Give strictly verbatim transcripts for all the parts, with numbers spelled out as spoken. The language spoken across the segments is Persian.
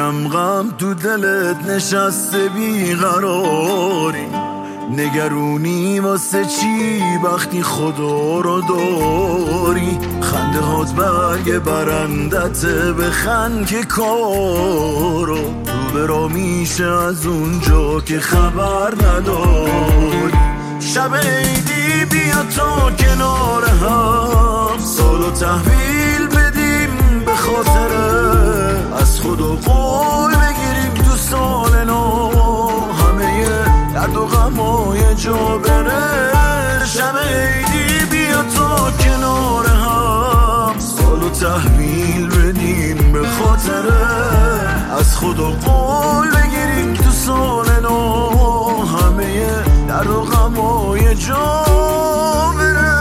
میدونم غم تو دلت نشسته بیقراری، نگرونی واسه چی وقتی خدا رو داری؟ خنده هات برگ برندت بخند که کارو تو برا میشه از اونجا که خبر نداری. شب عیدی بیا تا کنار هم سالو تحویل بدیم به خاطره، از خدا قول بگیریم تو سال نو همه درد و غمای جا بره. شب عیدی بیا تا کنار هم سالو تحویل بدیم به خاطره، از خدا قول بگیریم تو سال نو همه درد و غمای جا بره.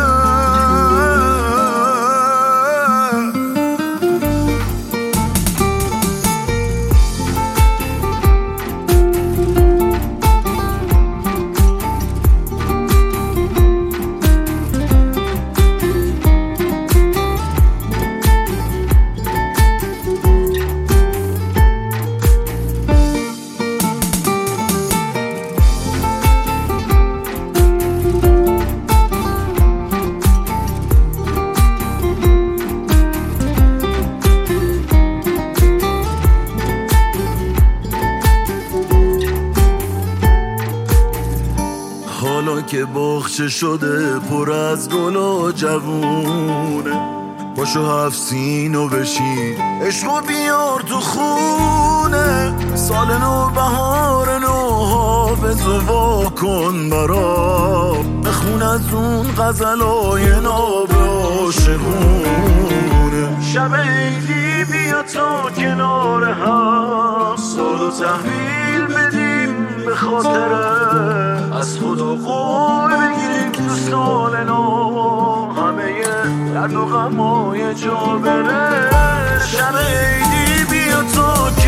حالا که باغچه شده پر از گل و جوونه، پاشو هفت سینو بشین عشقو بیار تو خونه. سال نو بهار نو حافظ و وا کن برام، بخون از اون غزلای ناب عاشقونه. شب عیدی بیا تا کنار هم سالو تحویل بدیم به خاطره، از خدا قول بگیریم تو سال نو همه درد و غمای جا بره. شب عیدی بیا تا